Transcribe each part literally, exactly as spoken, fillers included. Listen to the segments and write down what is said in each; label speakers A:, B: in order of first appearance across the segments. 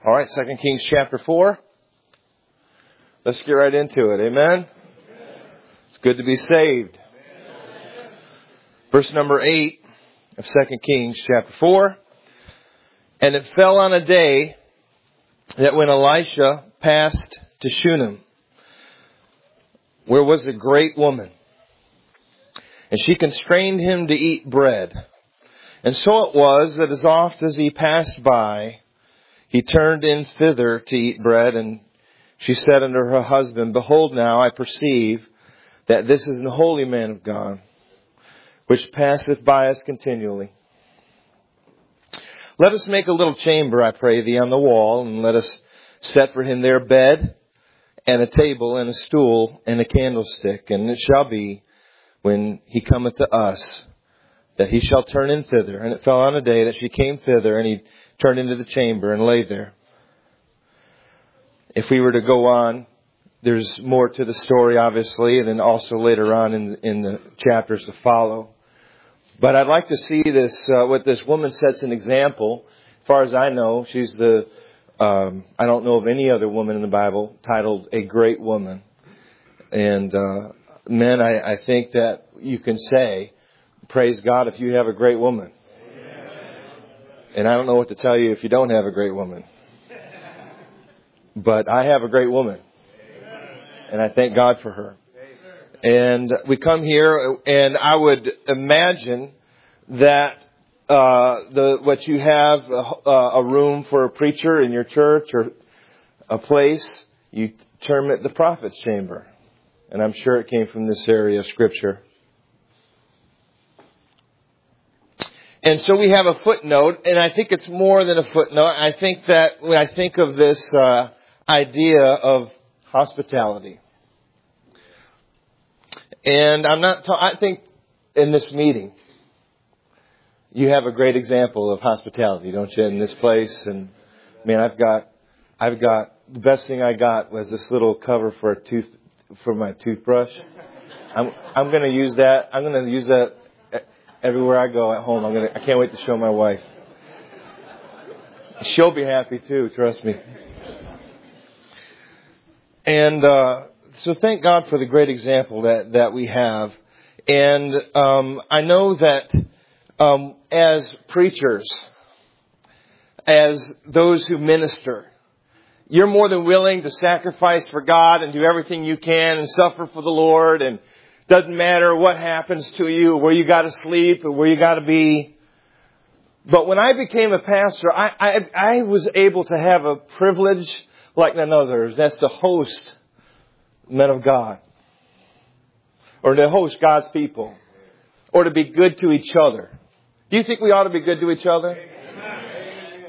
A: All right, Second Kings chapter four. Let's get right into it. Amen? Amen. It's good to be saved. Amen. Verse number eight of Second Kings chapter four. And it fell on a day that when Elisha passed to Shunem, where was a great woman, and she constrained him to eat bread. And so it was that as oft as he passed by, he turned in thither to eat bread, and she said unto her husband, Behold now, I perceive that this is an holy man of God, which passeth by us continually. Let us make a little chamber, I pray thee, on the wall, and let us set for him there a bed, and a table, and a stool, and a candlestick. And it shall be, when he cometh to us, that he shall turn in thither. And it fell on a day that she came thither, and he turned into the chamber and lay there. If we were to go on, there's more to the story, obviously, and then also later on in, in the chapters to follow. But I'd like to see this, uh, what this woman sets an example. As far as I know, she's the, um, I don't know of any other woman in the Bible titled a great woman. And, uh, men, I, I think that you can say, praise God if you have a great woman. And I don't know what to tell you if you don't have a great woman. But I have a great woman. And I thank God for her. And we come here, and I would imagine that uh the what you have, uh, a room for a preacher in your church or a place, you term it the prophet's chamber. And I'm sure it came from this area of Scripture. And so we have a footnote, and I think it's more than a footnote. I think that when I think of this uh, idea of hospitality, and I'm not. Ta- I think in this meeting, you have a great example of hospitality, don't you? In this place, and man, I've got, I've got the best thing I got was this little cover for a tooth for my toothbrush. I'm I'm going to use that. I'm going to use that. Everywhere I go at home, I'm gonna. I can't wait to show my wife. She'll be happy too. Trust me. And uh, so, thank God for the great example that that we have. And um, I know that um, as preachers, as those who minister, you're more than willing to sacrifice for God and do everything you can and suffer for the Lord, and doesn't matter what happens to you, where you got to sleep, or where you got to be. But when I became a pastor, I, I, I was able to have a privilege like none others. That's to host men of God, or to host God's people, or to be good to each other. Do you think we ought to be good to each other? Amen.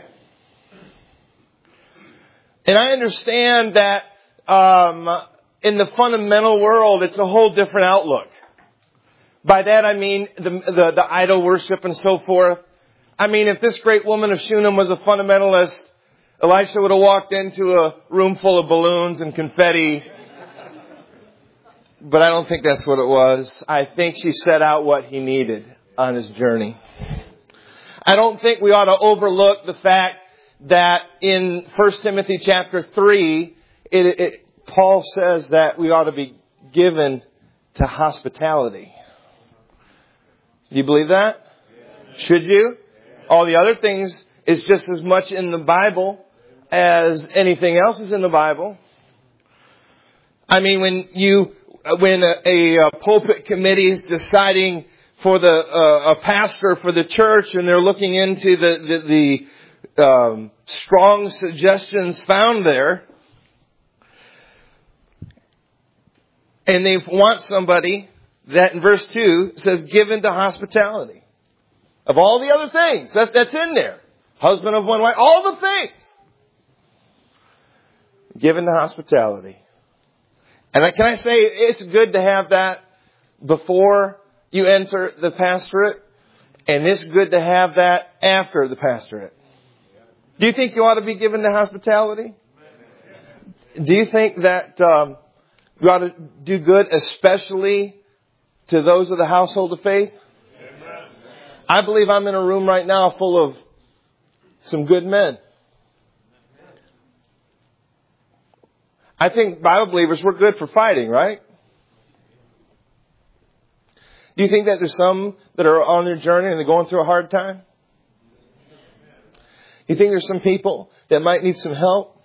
A: And I understand that um in the fundamental world, it's a whole different outlook. By that I mean the, the, the idol worship and so forth. I mean, if this great woman of Shunem was a fundamentalist, Elisha would have walked into a room full of balloons and confetti. But I don't think that's what it was. I think she set out what he needed on his journey. I don't think we ought to overlook the fact that in First Timothy chapter three, it, it Paul says that we ought to be given to hospitality. Do you believe that? Yeah. Should you? Yeah. All the other things is just as much in the Bible as anything else is in the Bible. I mean, when you, when a, a, a pulpit committee is deciding for the uh, a pastor for the church, and they're looking into the the, the um, strong suggestions found there. And they want somebody that in verse two says given to hospitality. Of all the other things, that's, that's in there. Husband of one wife, all the things. Given to hospitality. And I, can I say it's good to have that before you enter the pastorate. And it's good to have that after the pastorate. Do you think you ought to be given to hospitality? Do you think that Um, we ought to do good, especially to those of the household of faith? Amen. I believe I'm in a room right now full of some good men. I think Bible believers, we're good for fighting, right? Do you think that there's some that are on their journey and they're going through a hard time? You think there's some people that might need some help?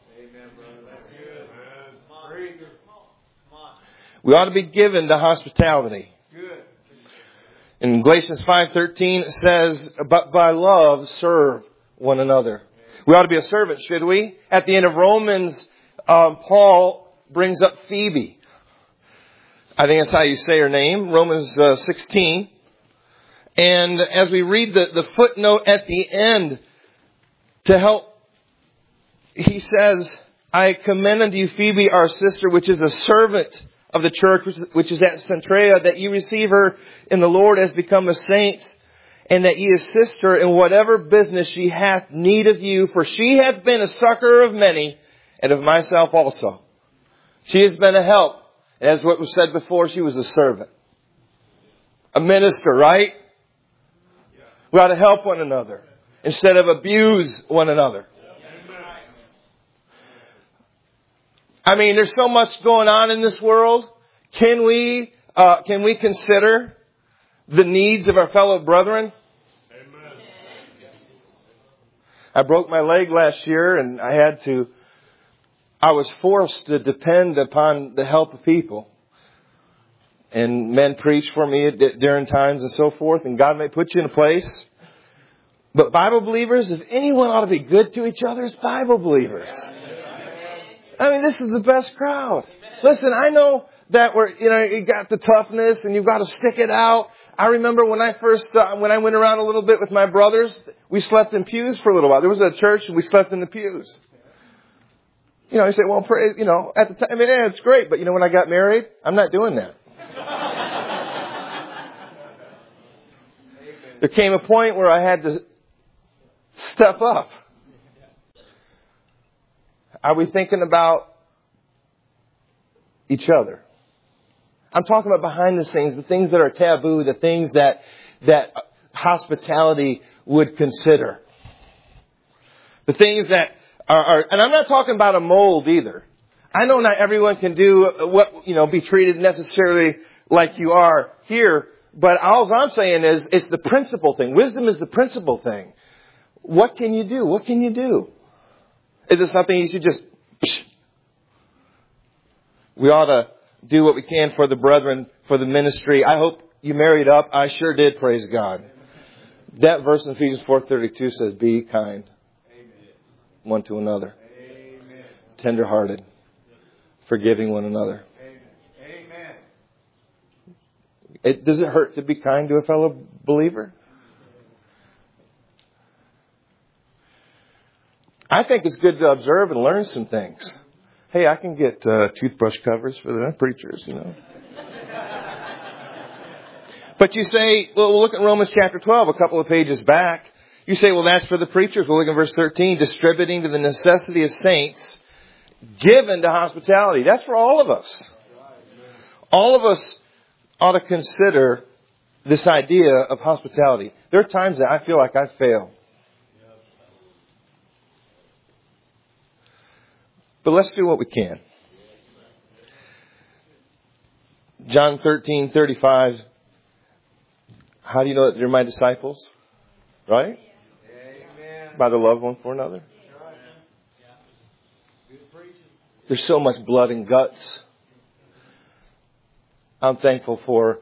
A: We ought to be given to hospitality. In Galatians five thirteen it says, but by love serve one another. We ought to be a servant, should we? At the end of Romans, uh, Paul brings up Phoebe. I think that's how you say her name, Romans uh, sixteen. And as we read the, the footnote at the end, to help, he says, I commend unto you Phoebe, our sister, which is a servant of the church, which, which is at Centrea, that you receive her in the Lord as become a saint, and that ye assist her in whatever business she hath need of you, for she hath been a succor of many, and of myself also. She has been a help. And as what was said before, she was a servant. A minister, right? We ought to help one another instead of abuse one another. I mean, there's so much going on in this world. Can we, uh, can we consider the needs of our fellow brethren? Amen. I broke my leg last year and I had to, I was forced to depend upon the help of people. And men preach for me at during times and so forth. And God may put you in a place. But Bible believers, if anyone ought to be good to each other, it's Bible believers. I mean, this is the best crowd. Listen, I know that we're, you know, you got the toughness and you've got to stick it out. I remember when I first, uh, when I went around a little bit with my brothers, we slept in pews for a little while. There was a church and we slept in the pews. You know, you say, well, pray, you know, at the time, I mean, yeah, it's great. But you know, when I got married, I'm not doing that. There came a point where I had to step up. Are we thinking about each other? I'm talking about behind the scenes, the things that are taboo, the things that that hospitality would consider. The things that are, are, and I'm not talking about a mold either. I know not everyone can do what, you know, be treated necessarily like you are here, but all I'm saying is it's the principal thing. Wisdom is the principal thing. What can you do? What can you do? Is it something you should just... Psh. We ought to do what we can for the brethren, for the ministry. I hope you married up. I sure did, praise God. That verse in Ephesians four thirty-two says, be kind one to another. Amen. Tender-hearted. Forgiving one another. Amen. It, does it hurt to be kind to a fellow believer? I think it's good to observe and learn some things. Hey, I can get uh, toothbrush covers for the preachers, you know. But you say, well, we'll look at Romans chapter twelve, a couple of pages back. You say, well, that's for the preachers. We'll look at verse thirteen, distributing to the necessity of saints, given to hospitality. That's for all of us. All of us ought to consider this idea of hospitality. There are times that I feel like I fail. But let's do what we can. John thirteen thirty-five. How do you know that they're my disciples? Right? Amen. By the love one for another. There's so much blood and guts. I'm thankful for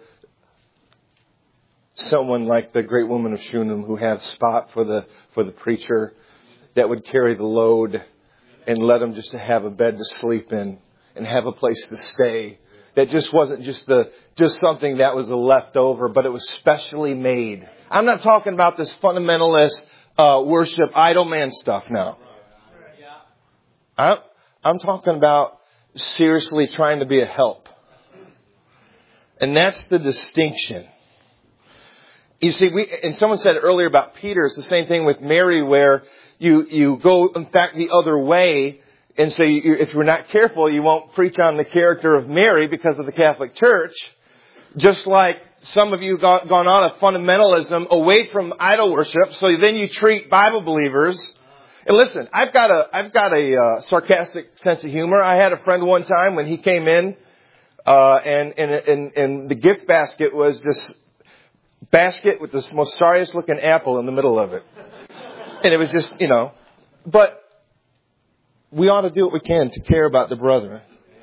A: someone like the great woman of Shunem who had a spot for the for the preacher that would carry the load and let him just to have a bed to sleep in and have a place to stay. That just wasn't just the just something that was a leftover, but it was specially made. I'm not talking about this fundamentalist uh, worship idol man stuff now. I'm, I'm talking about seriously trying to be a help. And that's the distinction. You see, we and someone said earlier about Peter, it's the same thing with Mary, where you, you go, in fact, the other way. And so you, if you're not careful, you won't preach on the character of Mary because of the Catholic Church. Just like some of you got gone on a fundamentalism away from idol worship. So then you treat Bible believers And listen, I've got a, I've got a uh, sarcastic sense of humor. I had a friend one time when he came in, uh, and, and, and, and the gift basket was this basket with the most sorriest looking apple in the middle of it. And it was just, you know, but we ought to do what we can to care about the brethren.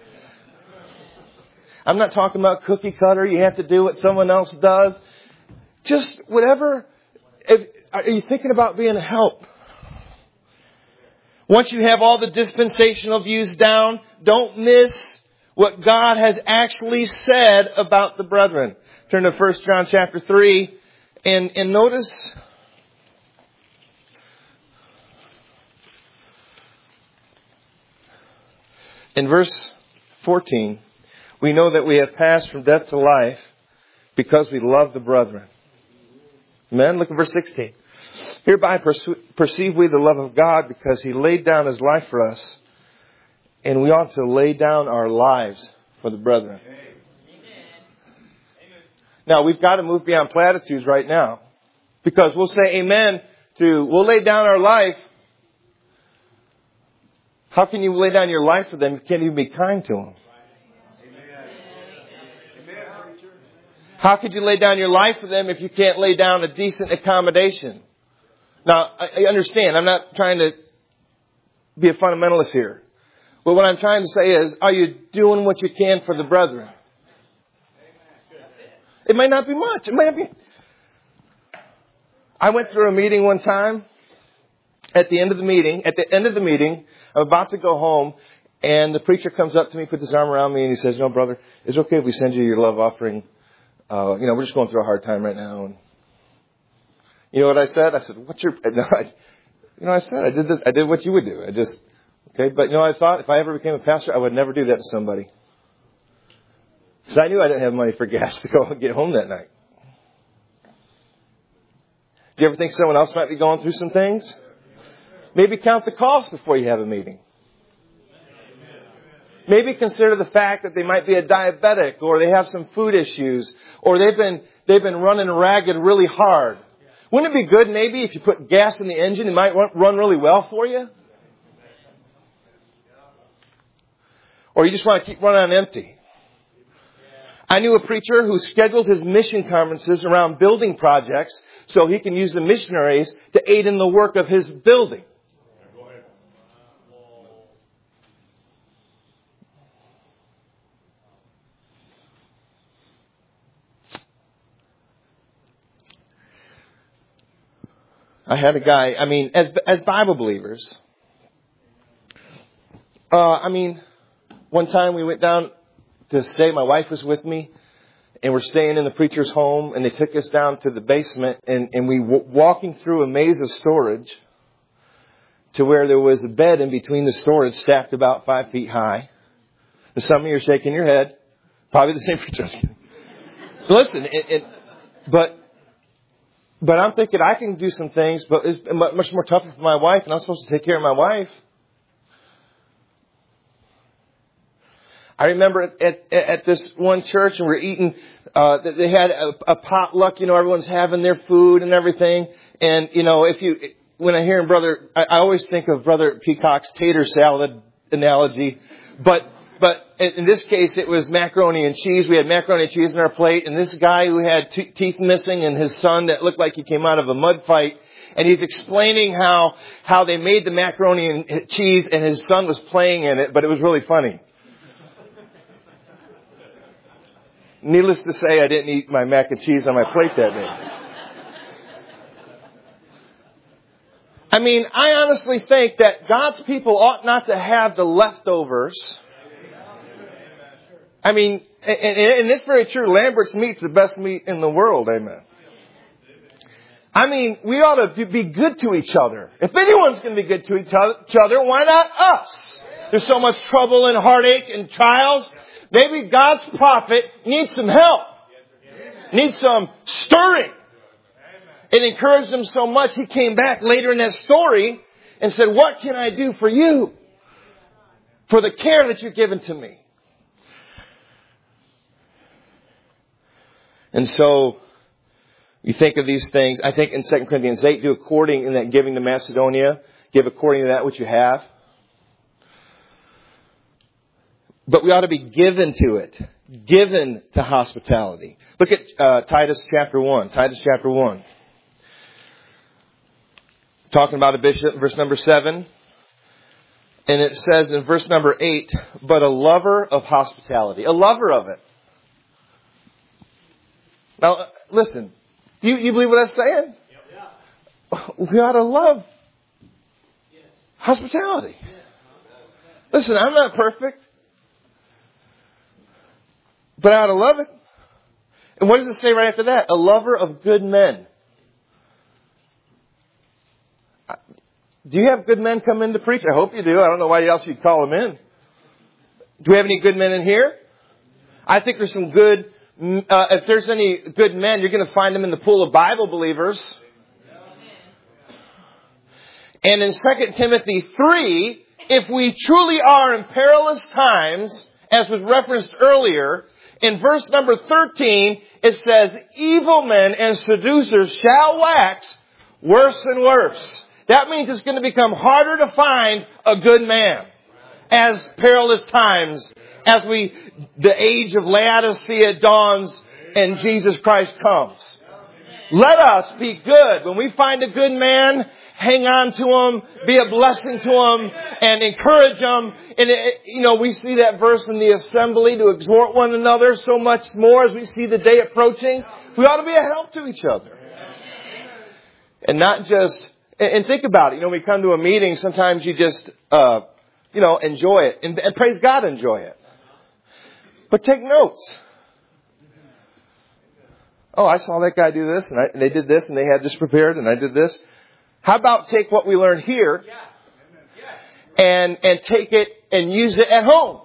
A: I'm not talking about cookie cutter. You have to do what someone else does. Just whatever. If, are you thinking about being a help? Once you have all the dispensational views down, don't miss what God has actually said about the brethren. Turn to First John chapter three and, and notice in verse fourteen, we know that we have passed from death to life because we love the brethren. Amen? Look at verse sixteen. Hereby perceive we the love of God because He laid down His life for us. And we ought to lay down our lives for the brethren. Amen. Now, we've got to move beyond platitudes right now. Because we'll say amen to, we'll lay down our life. How can you lay down your life for them if you can't even be kind to them? How could you lay down your life for them if you can't lay down a decent accommodation? Now, I understand. I'm not trying to be a fundamentalist here. But what I'm trying to say is, are you doing what you can for the brethren? It might not be much. It might not be. I went through a meeting one time. At the end of the meeting, at the end of the meeting, I'm about to go home, and the preacher comes up to me, puts his arm around me, and he says, "No, brother, is it okay if we send you your love offering? Uh, you know, we're just going through a hard time right now." And you know what I said? I said, "What's your?" No, I, you know, I said, "I did this. I did what you would do. I just okay." But you know, I thought if I ever became a pastor, I would never do that to somebody, because I knew I didn't have money for gas to go and get home that night. Do you ever think someone else might be going through some things? Maybe count the cost before you have a meeting. Maybe consider the fact that they might be a diabetic, or they have some food issues, or they've been they've been running ragged really hard. Wouldn't it be good maybe if you put gas in the engine, it might run really well for you? Or you just want to keep running on empty. I knew a preacher who scheduled his mission conferences around building projects so he can use the missionaries to aid in the work of his building. I had a guy, I mean, as as Bible believers, uh, I mean, one time we went down to stay, my wife was with me, and we're staying in the preacher's home, and they took us down to the basement, and, and we were walking through a maze of storage to where there was a bed in between the storage stacked about five feet high. And some of you are shaking your head. Probably the same preacher. Listen, it, it, but... But I'm thinking I can do some things, but it's much more tougher for my wife, and I'm supposed to take care of my wife. I remember at, at, at this one church, and we're eating, uh, they had a, a potluck, you know, everyone's having their food and everything. And, you know, if you, when I hear him, brother, I, I always think of Brother Peacock's tater salad analogy, but But in this case, it was macaroni and cheese. We had macaroni and cheese on our plate. And this guy who had t- teeth missing and his son that looked like he came out of a mud fight. And he's explaining how, how they made the macaroni and cheese and his son was playing in it. But it was really funny. Needless to say, I didn't eat my mac and cheese on my plate that day. I mean, I honestly think that God's people ought not to have the leftovers. I mean, and, and it's very true. Lambert's meat's the best meat in the world. Amen. I mean, we ought to be good to each other. If anyone's going to be good to each other, why not us? There's so much trouble and heartache and trials. Maybe God's prophet needs some help. Needs some stirring. It encouraged him so much, he came back later in that story and said, "What can I do for you? For the care that you've given to me." And so, you think of these things. I think in Second Corinthians eight, do according in that giving to Macedonia. Give according to that which you have. But we ought to be given to it. Given to hospitality. Look at uh, Titus chapter one. Titus chapter one. Talking about a bishop, verse number seven. And it says in verse number eight, but a lover of hospitality. A lover of it. Now, listen. Do you, you believe what that's saying? Yeah. We ought to love hospitality. Listen, I'm not perfect. But I ought to love it. And what does it say right after that? A lover of good men. Do you have good men come in to preach? I hope you do. I don't know why else you'd call them in. Do we have any good men in here? I think there's some good, uh, if there's any good men, you're going to find them in the pool of Bible believers. And in Second Timothy three, if we truly are in perilous times, as was referenced earlier, in verse number thirteen, it says, evil men and seducers shall wax worse and worse. That means it's going to become harder to find a good man as perilous times, as we, the age of Laodicea dawns and Jesus Christ comes. Let us be good. When we find a good man, hang on to him, be a blessing to him, and encourage him. And, it, you know, we see that verse in the assembly to exhort one another so much more as we see the day approaching. We ought to be a help to each other. And not just, and think about it. You know, when we come to a meeting, sometimes you just, uh, you know, enjoy it. And, and praise God, enjoy it. But take notes. Oh, I saw that guy do this, and, I, and they did this, and they had this prepared, and I did this. How about take what we learned here and and take it and use it at home?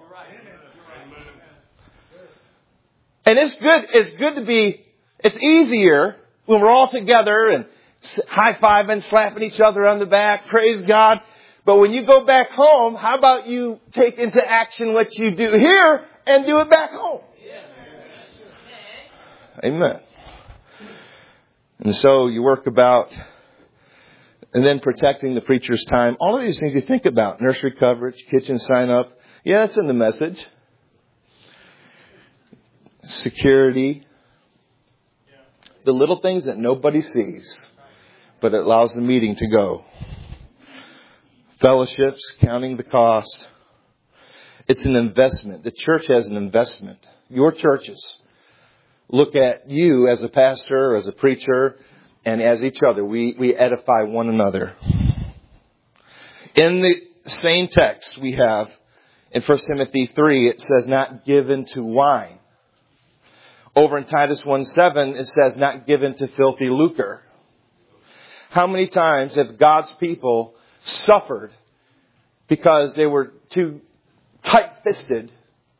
A: And it's good. It's good to be. It's easier when we're all together and high fiving, slapping each other on the back. Praise God. But when you go back home, how about you take into action what you do here and do it back home? Amen. And so you work about. And then protecting the preacher's time. All of these things you think about. Nursery coverage, kitchen sign up. Yeah, that's in the message. Security. The little things that nobody sees. But it allows the meeting to go. Fellowships, counting the cost. It's an investment. The church has an investment. Your churches look at you as a pastor or as a preacher. And as each other, we, we edify one another. In the same text we have in First Timothy three, it says not given to wine. Over in Titus one seven, it says not given to filthy lucre. How many times have God's people suffered because they were too tight-fisted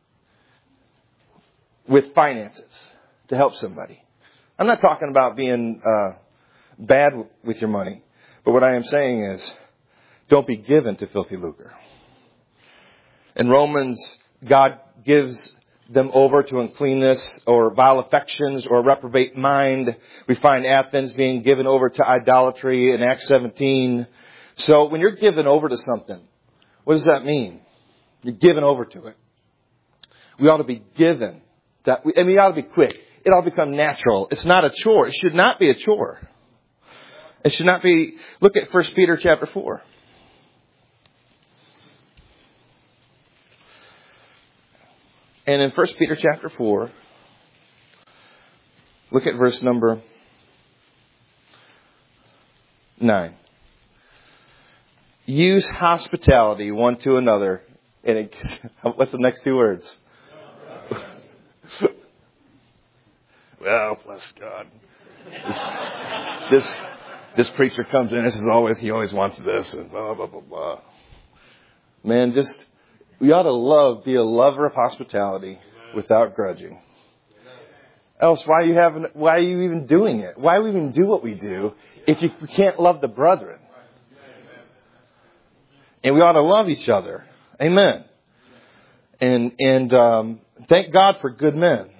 A: with finances to help somebody? I'm not talking about being uh, bad with your money. But what I am saying is, don't be given to filthy lucre. In Romans, God gives them over to uncleanness or vile affections or reprobate mind. We find Athens being given over to idolatry in Acts seventeen. So when you're given over to something, what does that mean? You're given over to it. We ought to be given that. I mean, we ought to be quick. It ought to become natural. It's not a chore. It should not be a chore. It should not be. Look at First Peter chapter four. And in First Peter chapter four, look at verse number nine. Use hospitality one to another. And it, what's the next two words? Well, bless God. This this preacher comes in. This is always he always wants this and blah blah blah blah. Man, just we ought to love, be a lover of hospitality without grudging. Else, why are you having? Why are you even doing it? Why do we even do what we do if you can't love the brethren? And we ought to love each other. Amen. And and um, thank God for good men.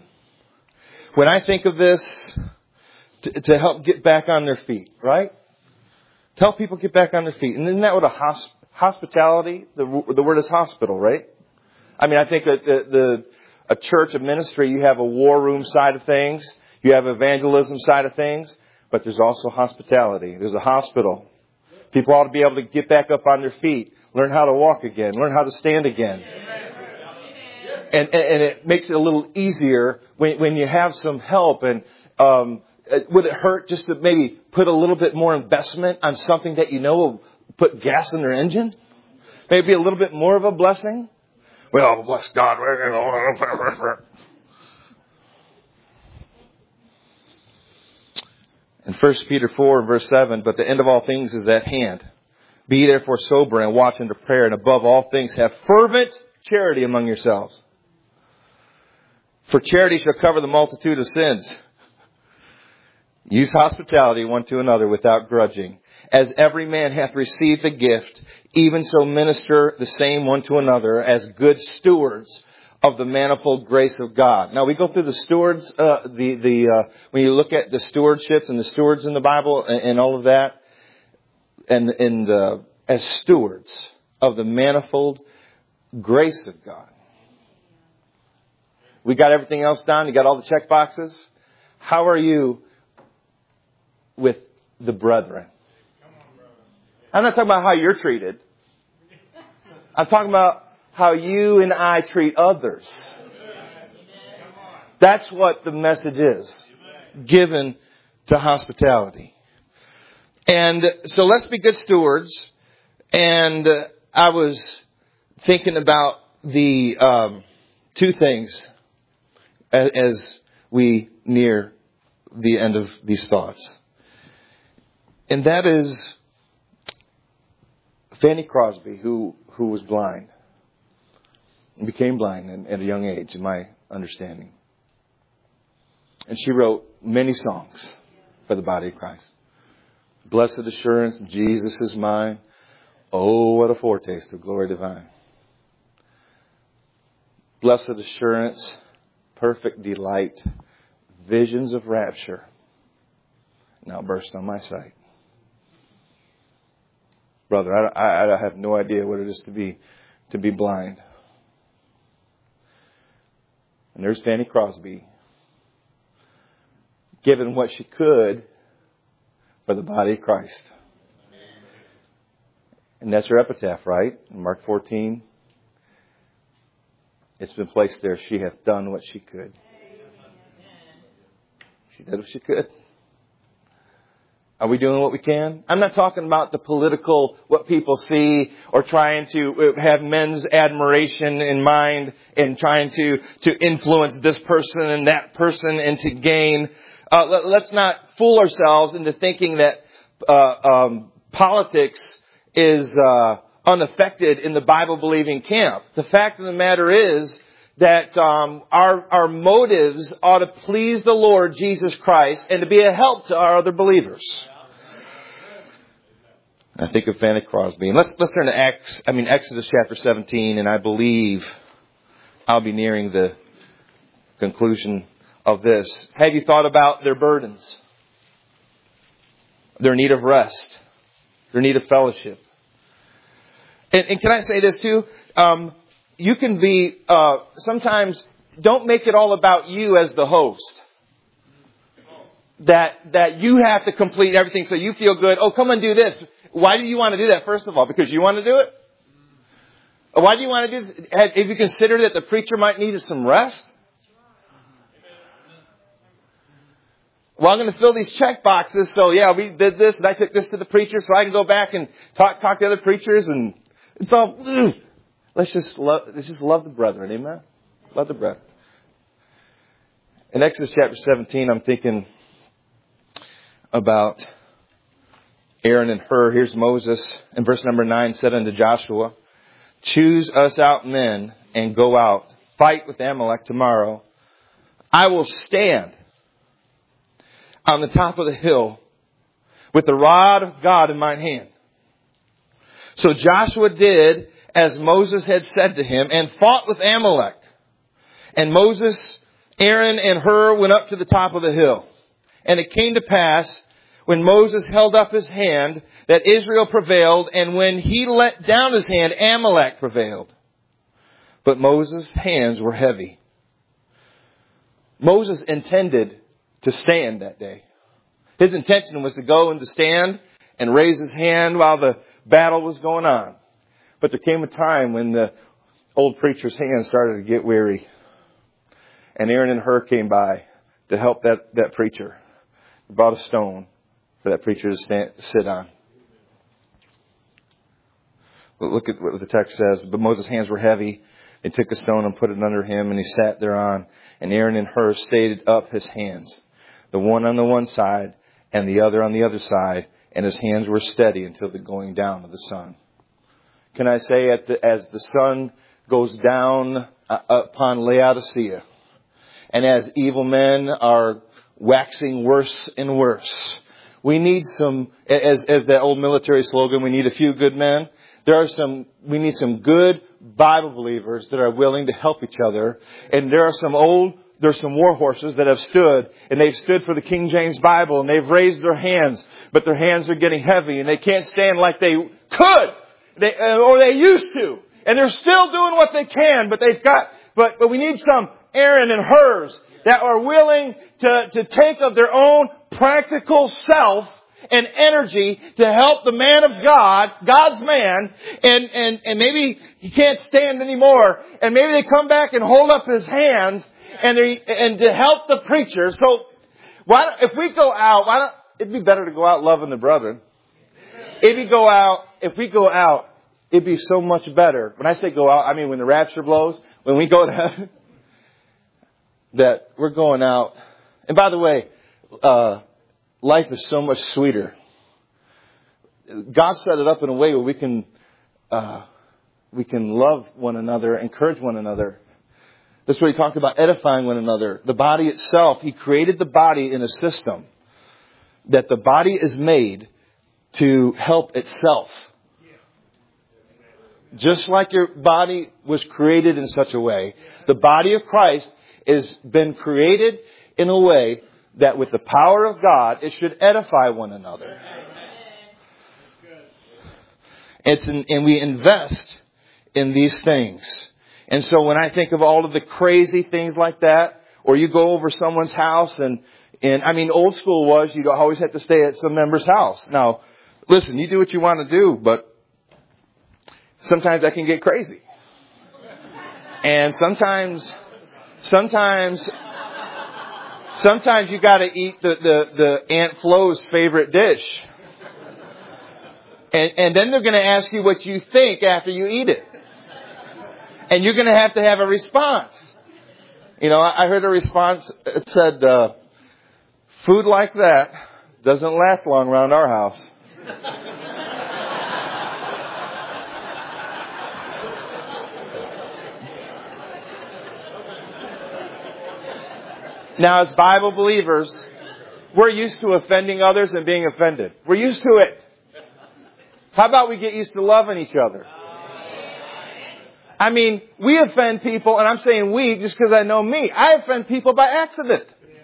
A: When I think of this, to, to help get back on their feet, right? Tell people to get back on their feet. And isn't that what a hosp- hospitality, the, the word is hospital, right? I mean, I think that the, the a church, a ministry, you have a war room side of things. You have evangelism side of things. But there's also hospitality. There's a hospital. People ought to be able to get back up on their feet. Learn how to walk again. Learn how to stand again. And, and, and it makes it a little easier when, when you have some help. And um, would it hurt just to maybe put a little bit more investment on something that you know will put gas in their engine? Maybe a little bit more of a blessing? Well, bless God. In First Peter four, verse seven, but the end of all things is at hand. Be therefore sober and watch unto prayer, and above all things have fervent charity among yourselves. For charity shall cover the multitude of sins. Use hospitality one to another without grudging. As every man hath received the gift, even so minister the same one to another as good stewards of the manifold grace of God. Now we go through the stewards, uh, the, the, uh, when you look at the stewardships and the stewards in the Bible and, and all of that, and, and, uh, as stewards of the manifold grace of God. We got everything else done. You got all the check boxes. How are you with the brethren? I'm not talking about how you're treated. I'm talking about how you and I treat others. That's what the message is. Given to hospitality. And so let's be good stewards. And uh, I was thinking about the um, two things as, as we near the end of these thoughts. And that is Fanny Crosby, who, who was blind. Became blind in, at a young age, in my understanding. And she wrote many songs for the body of Christ. Blessed assurance, Jesus is mine. Oh, what a foretaste of glory divine. Blessed assurance, perfect delight, visions of rapture now burst on my sight. Brother, I, I, I have no idea what it is to be to be blind. And there's Fanny Crosby, given what she could for the body of Christ. And that's her epitaph, right? In Mark fourteen. It's been placed there. She hath done what she could. She did what she could. Are we doing what we can? I'm not talking about the political, what people see, or trying to have men's admiration in mind and trying to, to influence this person and that person and to gain. Uh, let, let's not fool ourselves into thinking that uh, um, politics is uh, unaffected in the Bible-believing camp. The fact of the matter is that um, our, our motives ought to please the Lord Jesus Christ and to be a help to our other believers. I think of Fanny Crosby. And let's, let's turn to Acts, I mean, Exodus chapter seventeen, and I believe I'll be nearing the conclusion of this. Have you thought about their burdens? Their need of rest. Their need of fellowship. And, and can I say this too? Um, you can be, uh, sometimes, don't make it all about you as the host. That, that you have to complete everything so you feel good. Oh, come and do this. Why do you want to do that, first of all? Because you want to do it? Why do you want to do this? Have, have you considered that the preacher might need some rest? Well, I'm going to fill these check boxes. So, yeah, we did this and I took this to the preacher so I can go back and talk, talk to other preachers. And it's all, ugh. let's just love, let's just love the brethren. Amen? Love the brethren. In Exodus chapter seventeen, I'm thinking about Aaron and Hur. Here's Moses in verse number nine said unto Joshua, choose us out men and go out, fight with Amalek tomorrow. I will stand on the top of the hill with the rod of God in mine hand. So Joshua did as Moses had said to him and fought with Amalek. And Moses, Aaron, and Hur went up to the top of the hill. And it came to pass when Moses held up his hand, that Israel prevailed, and when he let down his hand, Amalek prevailed. But Moses' hands were heavy. Moses intended to stand that day. His intention was to go and to stand and raise his hand while the battle was going on. But there came a time when the old preacher's hands started to get weary. And Aaron and Hur came by to help that, that preacher. They brought a stone for that preacher to stand, sit on. But look at what the text says. But Moses' hands were heavy. They took a stone and put it under him, and he sat thereon. And Aaron and Hur stayed up his hands, the one on the one side and the other on the other side, and his hands were steady until the going down of the sun. Can I say, at the, as the sun goes down uh, upon Laodicea, and as evil men are waxing worse and worse, we need some, as, as that old military slogan, we need a few good men. There are some, we need some good Bible believers that are willing to help each other. And there are some old, there's some war horses that have stood, and they've stood for the King James Bible, and they've raised their hands, but their hands are getting heavy, and they can't stand like they could, they, or they used to. And they're still doing what they can, but they've got, but, but we need some Aaron and Hurs that are willing to, to take of their own practical self and energy to help the man of God, God's man, and, and, and maybe he can't stand anymore, and maybe they come back and hold up his hands and they, and to help the preacher. So why don't, if we go out, why don't, it'd be better to go out loving the brethren. If we go out, if we go out, it'd be so much better. When I say go out, I mean when the rapture blows, when we go to heaven, that we're going out. And by the way, uh, life is so much sweeter. God set it up in a way where we can, uh, we can love one another, encourage one another. That's what he talked about, edifying one another. The body itself, he created the body in a system that the body is made to help itself. Just like your body was created in such a way, the body of Christ has been created in a way that with the power of God, it should edify one another. It's an, and we invest in these things. And so when I think of all of the crazy things like that, or you go over someone's house and, and I mean, old school was you always had to stay at some member's house. Now, listen, you do what you want to do, but sometimes that can get crazy. And sometimes, sometimes, sometimes you got to eat the, the, the Aunt Flo's favorite dish. And, and then they're going to ask you what you think after you eat it. And you're going to have to have a response. You know, I heard a response. It said, uh, food like that doesn't last long around our house. Now, as Bible believers, we're used to offending others and being offended. We're used to it. How about we get used to loving each other? I mean, we offend people, and I'm saying we just because I know me. I offend people by accident.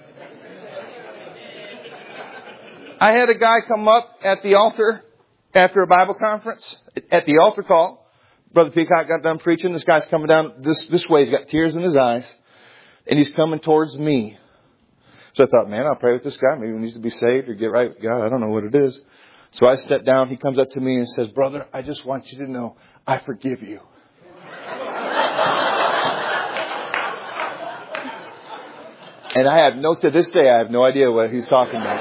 A: I had a guy come up at the altar after a Bible conference, at the altar call. Brother Peacock got done preaching. This guy's coming down this, this way. He's got tears in his eyes, and he's coming towards me. So I thought, man, I'll pray with this guy. Maybe he needs to be saved or get right with God. I don't know what it is. So I sat down. He comes up to me and says, brother, I just want you to know I forgive you. And I have no, to this day, I have no idea what he's talking about.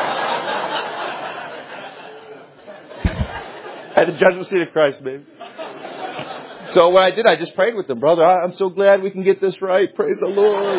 A: At the judgment seat of Christ, baby. So what I did, I just prayed with him. Brother, I'm so glad we can get this right. Praise the Lord.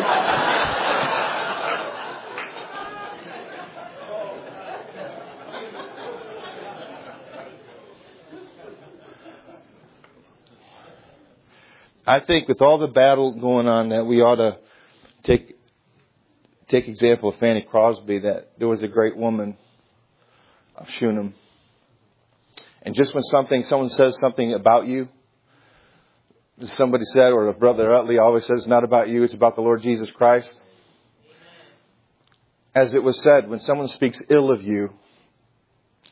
A: I think with all the battle going on that we ought to take take example of Fanny Crosby, that there was a great woman of Shunem. And just when something someone says something about you, somebody said, or Brother Utley always says, it's not about you, it's about the Lord Jesus Christ. As it was said, when someone speaks ill of you,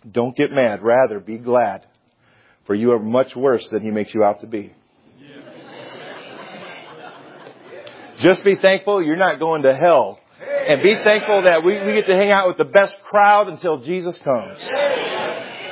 A: Don't get mad. Rather, be glad. For you are much worse than he makes you out to be. Just be thankful you're not going to hell. And be thankful that we, we get to hang out with the best crowd until Jesus comes.